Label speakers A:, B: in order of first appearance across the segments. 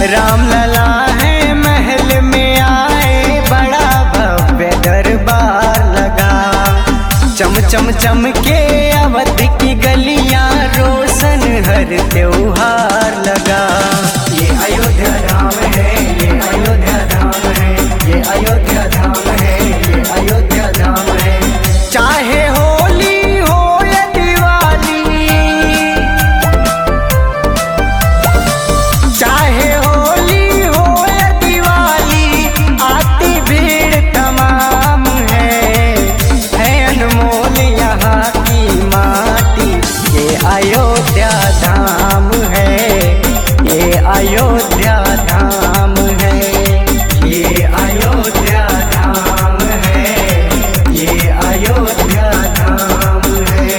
A: रामलला है महल में आए, बड़ा भव्य दरबार लगा। चम चम चम के अवध की गलियां, रोशन हर त्योहार लगा। ये अयोध्या धाम है, ये अयोध्या धाम है, ये अयोध्या धाम है, ये अयोध्या धाम है। चाहे होली हो या दिवाली, चाहे होली हो या दिवाली, आती भीड़ तमाम है अनमोल यहाँ की माटी। ये अयोध्या धाम है, ये अयोध्या धाम है, ये अयोध्या धाम है, ये अयोध्या धाम है।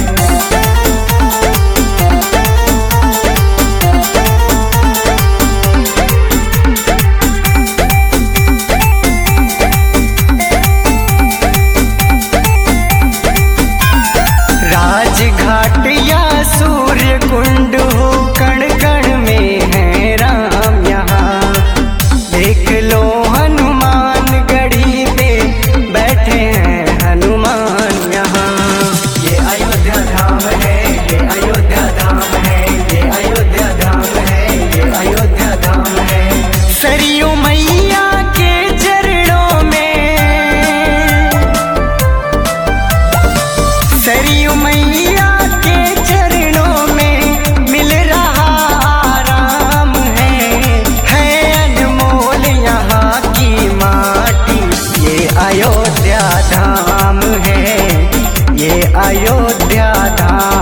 A: राजघाट या सूर्य कुंड हो, कण कण में है राम यहाँ। देख लो हनुमान गढ़ी पे बैठे हैं हनुमान यहाँ। ये अयोध्या धाम है, ये अयोध्या धाम है, ये अयोध्या धाम है, ये अयोध्या धाम है। सरयू मैया के चरणों में, सरयू मैया के चरणों में मिल रहा आराम है अनमोल यहाँ की माटी। ये अयोध्या धाम है, ये अयोध्या धाम